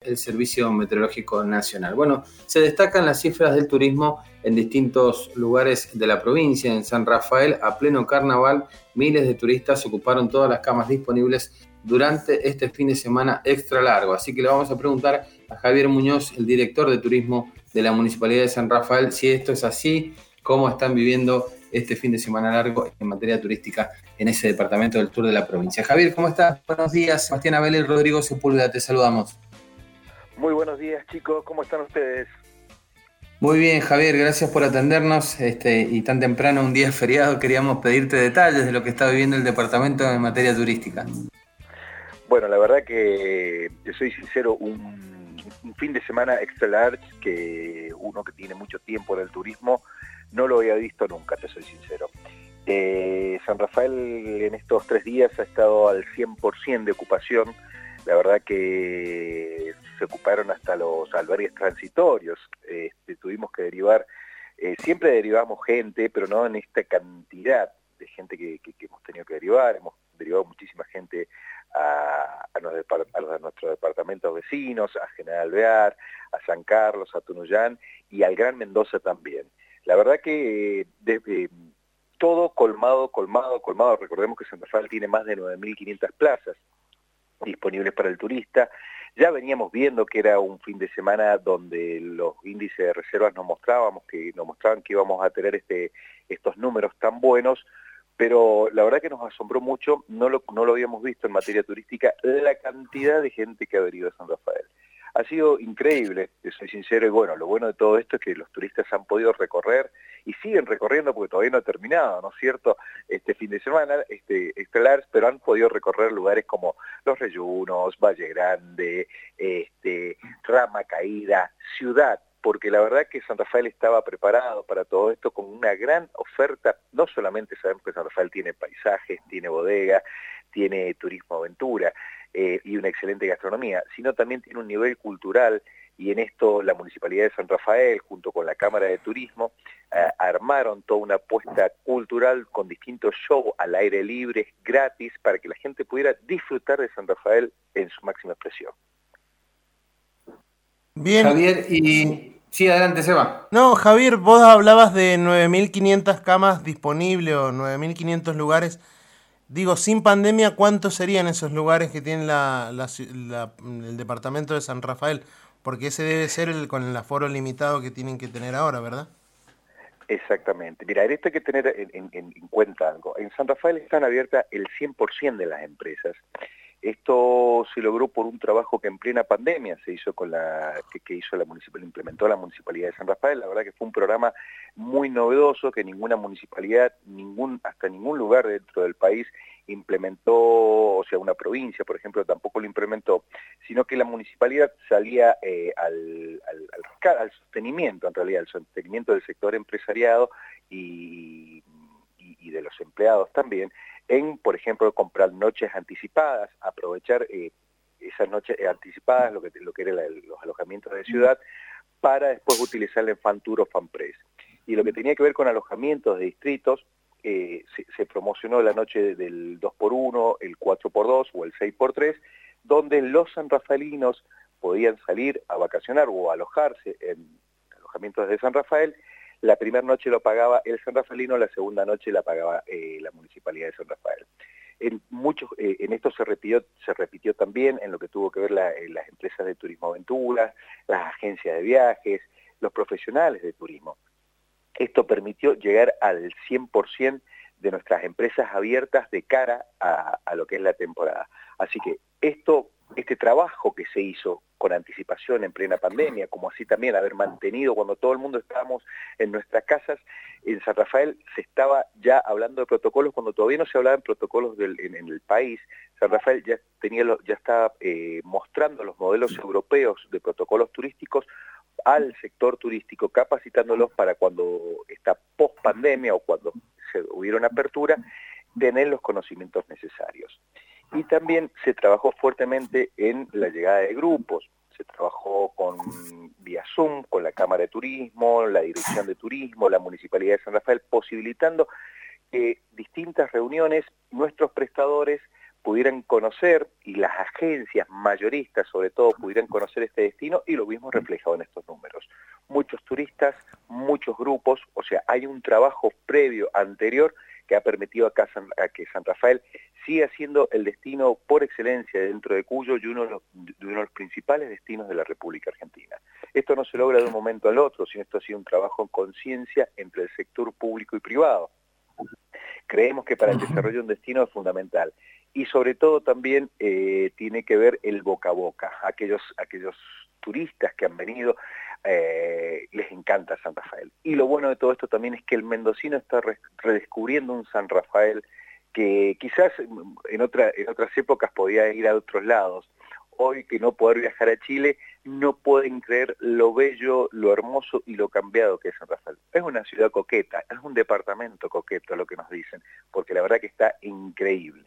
el Servicio Meteorológico Nacional. Bueno, se destacan las cifras del turismo en distintos lugares de la provincia. En San Rafael, a pleno carnaval, miles de turistas ocuparon todas las camas disponibles durante este fin de semana extra largo. Así que le vamos a preguntar a Javier Muñoz, el director de turismo de la Municipalidad de San Rafael, si esto es así, cómo están viviendo este fin de semana largo en materia turística en ese departamento del sur de la provincia. Javier, ¿cómo estás? Buenos días. Sebastián Abel y Rodrigo Sepúlveda, te saludamos. Muy buenos días, chicos. ¿Cómo están ustedes? Muy bien, Javier, gracias por atendernos. Y tan temprano, un día feriado, queríamos pedirte detalles de lo que está viviendo el departamento en materia turística. Bueno, la verdad que, te soy sincero, un fin de semana extra large que uno que tiene mucho tiempo en el turismo no lo había visto nunca, te soy sincero. San Rafael en estos 3 días ha estado al 100% de ocupación. La verdad que se ocuparon hasta los albergues transitorios. Tuvimos que derivar, siempre derivamos gente, pero no en esta cantidad de gente que hemos tenido que derivar. Hemos derivado muchísima gente a nuestros departamentos vecinos, a General Alvear, a San Carlos, a Tunuyán y al Gran Mendoza también. La verdad que todo colmado. Recordemos que San Rafael tiene más de 9.500 plazas disponibles para el turista. Ya veníamos viendo que era un fin de semana donde los índices de reservas nos mostraban que íbamos a tener estos números tan buenos, pero la verdad que nos asombró mucho, no lo habíamos visto en materia turística, la cantidad de gente que ha venido a San Rafael. Ha sido increíble, te soy sincero, y bueno, lo bueno de todo esto es que los turistas han podido recorrer y siguen recorriendo porque todavía no ha terminado, ¿no es cierto?, este fin de semana, estelar, pero han podido recorrer lugares como Los Reyunos, Valle Grande, Rama Caída, Ciudad, porque la verdad que San Rafael estaba preparado para todo esto con una gran oferta. No solamente sabemos que San Rafael tiene paisajes, tiene bodega, tiene turismo aventura y una excelente gastronomía, sino también tiene un nivel cultural, y en esto la Municipalidad de San Rafael, junto con la Cámara de Turismo, armaron toda una apuesta cultural con distintos shows al aire libre, gratis, para que la gente pudiera disfrutar de San Rafael en su máxima expresión. Bien. Javier, y sí, adelante, Seba. No, Javier, vos hablabas de 9.500 camas disponibles o 9.500 lugares. Digo, sin pandemia, ¿cuántos serían esos lugares que tiene el departamento de San Rafael? Porque ese debe ser con el aforo limitado que tienen que tener ahora, ¿verdad? Exactamente. Mira, en esto hay que tener en cuenta algo. En San Rafael están abiertas el 100% de las empresas. Esto se logró por un trabajo que en plena pandemia se hizo que hizo la municipalidad, implementó la Municipalidad de San Rafael. La verdad que fue un programa muy novedoso que ninguna municipalidad, hasta ningún lugar dentro del país implementó, o sea, una provincia, por ejemplo, tampoco lo implementó, sino que la municipalidad salía al sostenimiento, en realidad, al sostenimiento del sector empresariado y de los empleados también, por ejemplo, comprar noches anticipadas, aprovechar esas noches anticipadas, lo que eran los alojamientos de ciudad, para después utilizarla en FanTour o FanPress. Y lo que tenía que ver con alojamientos de distritos, se promocionó la noche del 2x1, el 4x2 o el 6x3, donde los sanrafaelinos podían salir a vacacionar o a alojarse en alojamientos de San Rafael. La primera noche lo pagaba el sanrafaelino, la segunda noche la pagaba la Municipalidad de San Rafael. En esto se repitió también en lo que tuvo que ver las empresas de turismo aventura, las agencias de viajes, los profesionales de turismo. Esto permitió llegar al 100% de nuestras empresas abiertas de cara a lo que es la temporada. Así que este trabajo que se hizo con anticipación en plena pandemia, como así también haber mantenido cuando todo el mundo estábamos en nuestras casas, en San Rafael se estaba ya hablando de protocolos cuando todavía no se hablaba en protocolos en el país. San Rafael ya estaba mostrando los modelos europeos de protocolos turísticos al sector turístico, capacitándolos para cuando esta post-pandemia o cuando se hubiera una apertura, tener los conocimientos necesarios. Y también se trabajó fuertemente en la llegada de grupos. Se trabajó vía Zoom, con la Cámara de Turismo, la Dirección de Turismo, la Municipalidad de San Rafael, posibilitando distintas reuniones, nuestros prestadores pudieran conocer, y las agencias mayoristas sobre todo pudieran conocer este destino, y lo mismo reflejado en estos números. Muchos turistas, muchos grupos, o sea, hay un trabajo previo, anterior, que ha permitido a que San Rafael siga siendo el destino por excelencia dentro de Cuyo y uno de los principales destinos de la República Argentina. Esto no se logra de un momento al otro, sino esto ha sido un trabajo en conciencia entre el sector público y privado. Creemos que para el desarrollo de un destino es fundamental. Y sobre todo también tiene que ver el boca a boca. Aquellos turistas que han venido les encanta San Rafael. Y lo bueno de todo esto también es que el mendocino está redescubriendo un San Rafael que quizás en otras épocas podía ir a otros lados. Hoy, que no poder viajar a Chile, no pueden creer lo bello, lo hermoso y lo cambiado que es San Rafael. Es una ciudad coqueta, es un departamento coqueto, lo que nos dicen, porque la verdad que está increíble.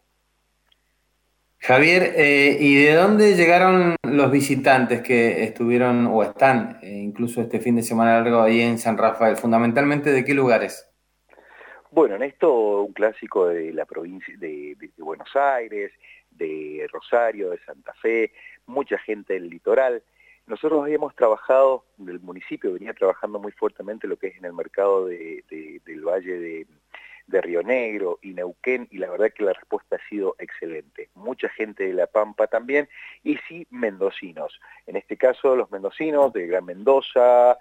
Javier, ¿y de dónde llegaron los visitantes que estuvieron o están incluso este fin de semana largo ahí en San Rafael? Fundamentalmente, ¿de qué lugares? Bueno, en esto un clásico de la provincia de Buenos Aires, de Rosario, de Santa Fe, mucha gente del litoral. Nosotros habíamos trabajado, el municipio venía trabajando muy fuertemente lo que es en el mercado del Valle de Río Negro y Neuquén, y la verdad que la respuesta ha sido excelente. Mucha gente de La Pampa también, y sí mendocinos. En este caso los mendocinos de Gran Mendoza,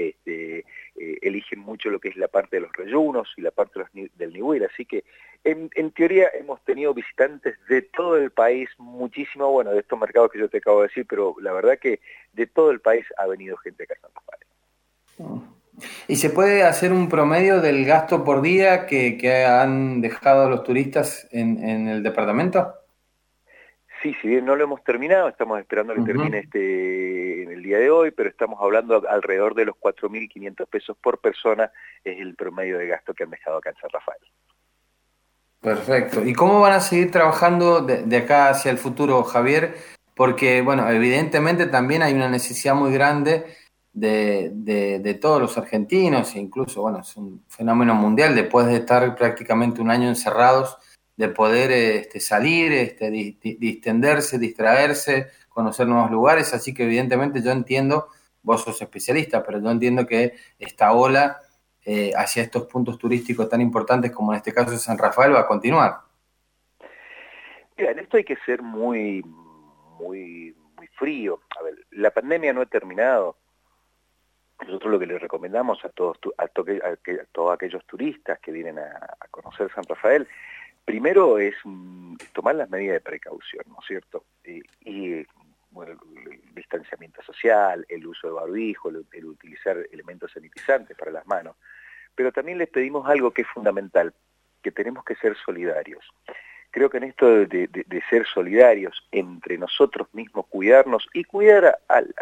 eligen mucho lo que es la parte de los reyunos y la parte del Nihuel, así que en teoría hemos tenido visitantes de todo el país, muchísimo, bueno, de estos mercados que yo te acabo de decir, pero la verdad que de todo el país ha venido gente acá a San Rafael. ¿Y se puede hacer un promedio del gasto por día que han dejado los turistas en el departamento? Sí, si bien no lo hemos terminado, estamos esperando que termine en el día de hoy, pero estamos hablando alrededor de los 4.500 pesos por persona, es el promedio de gasto que han dejado acá en San Rafael. Perfecto. ¿Y cómo van a seguir trabajando de acá hacia el futuro, Javier? Porque, bueno, evidentemente también hay una necesidad muy grande de todos los argentinos, e incluso, bueno, es un fenómeno mundial, después de estar prácticamente un año encerrados, de poder salir, distenderse, distraerse, conocer nuevos lugares. Así que evidentemente yo entiendo, vos sos especialista, pero yo entiendo que esta ola hacia estos puntos turísticos tan importantes como en este caso de San Rafael va a continuar. Mira, en esto hay que ser muy frío. A ver, la pandemia no ha terminado. Nosotros lo que les recomendamos a todos aquellos turistas que vienen a conocer San Rafael, primero es tomar las medidas de precaución, ¿no es cierto? Bueno, el distanciamiento social, el uso de barbijo, el utilizar elementos sanitizantes para las manos. Pero también les pedimos algo que es fundamental, que tenemos que ser solidarios. Creo que en esto de ser solidarios entre nosotros mismos, cuidarnos y cuidar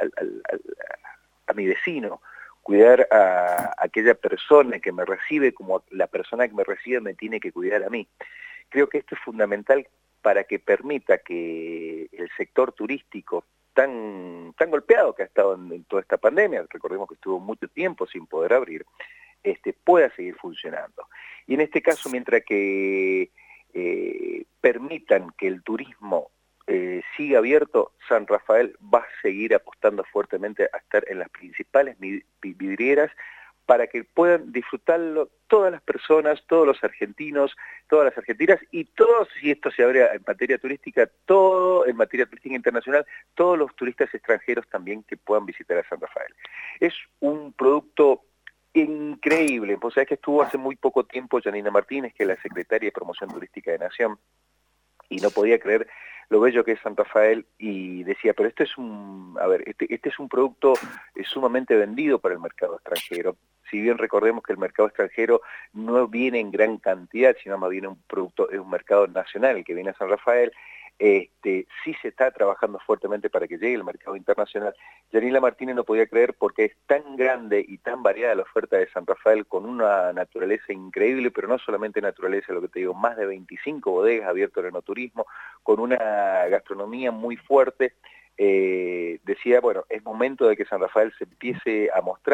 a mi vecino, cuidar a aquella persona que me recibe como la persona que me recibe me tiene que cuidar a mí. Creo que esto es fundamental para que permita que el sector turístico tan golpeado que ha estado en toda esta pandemia, recordemos que estuvo mucho tiempo sin poder abrir, pueda seguir funcionando. Y en este caso, mientras que permitan que el turismo siga abierto, San Rafael va a seguir apostando fuertemente a estar en las principales vidrieras para que puedan disfrutarlo todas las personas, todos los argentinos, todas las argentinas y todos, si esto se abre en materia turística, todo en materia turística internacional, todos los turistas extranjeros también que puedan visitar a San Rafael. Es un producto increíble. Vos sabés que estuvo hace muy poco tiempo Janina Martínez, que es la secretaria de Promoción Turística de Nación, y no podía creer lo bello que es San Rafael, y decía, pero este es un producto sumamente vendido para el mercado extranjero. Si bien recordemos que el mercado extranjero no viene en gran cantidad, sino más bien es un mercado nacional el que viene a San Rafael, sí se está trabajando fuertemente para que llegue el mercado internacional. Yanila Martínez no podía creer porque es tan grande y tan variada la oferta de San Rafael, con una naturaleza increíble, pero no solamente naturaleza, lo que te digo, más de 25 bodegas abiertas al enoturismo, con una gastronomía muy fuerte. Decía, bueno, es momento de que San Rafael se empiece a mostrar.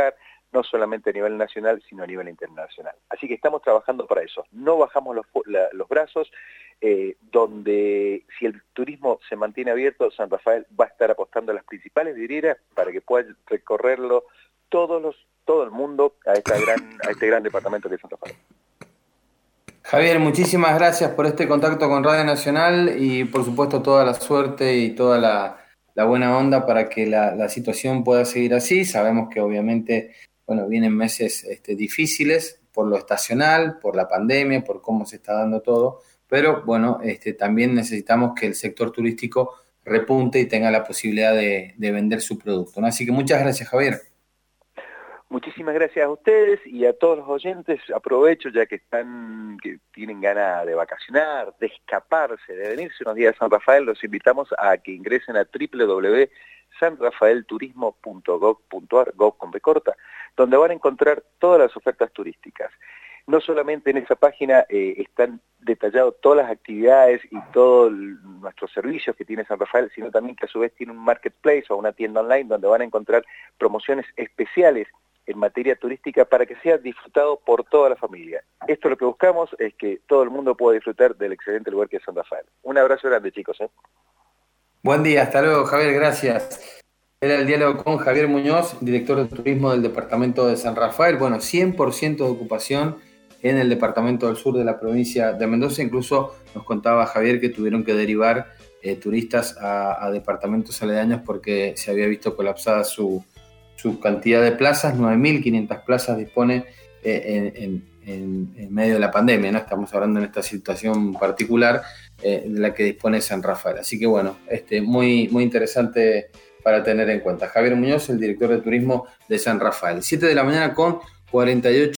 no solamente a nivel nacional, sino a nivel internacional. Así que estamos trabajando para eso. No bajamos los brazos, donde si el turismo se mantiene abierto, San Rafael va a estar apostando a las principales vidrieras para que pueda recorrerlo todo el mundo a este gran departamento que es San Rafael. Javier, muchísimas gracias por este contacto con Radio Nacional y por supuesto toda la suerte y toda la buena onda para que la situación pueda seguir así. Sabemos que obviamente, bueno, vienen meses difíciles por lo estacional, por la pandemia, por cómo se está dando todo, pero bueno, también necesitamos que el sector turístico repunte y tenga la posibilidad de vender su producto, ¿no? Así que muchas gracias, Javier. Muchísimas gracias a ustedes y a todos los oyentes. Aprovecho ya que tienen ganas de vacacionar, de escaparse, de venirse unos días a San Rafael. Los invitamos a que ingresen a www.sanrafaelturismo.gov.ar, gov con B corta, donde van a encontrar todas las ofertas turísticas. No solamente en esa página están detalladas todas las actividades y todos nuestros servicios que tiene San Rafael, sino también que a su vez tiene un marketplace o una tienda online donde van a encontrar promociones especiales en materia turística para que sea disfrutado por toda la familia. Esto lo que buscamos es que todo el mundo pueda disfrutar del excelente lugar que es San Rafael. Un abrazo grande, chicos. Buen día, hasta luego, Javier, gracias. Era el diálogo con Javier Muñoz, director de turismo del departamento de San Rafael. Bueno, 100% de ocupación en el departamento del sur de la provincia de Mendoza. Incluso nos contaba Javier que tuvieron que derivar turistas a departamentos aledaños porque se había visto colapsada su cantidad de plazas. 9.500 plazas dispone en medio de la pandemia, ¿no? Estamos hablando en esta situación particular de la que dispone San Rafael. Así que bueno, muy, muy interesante para tener en cuenta. Javier Muñoz, el director de turismo de San Rafael. 7 de la mañana con 48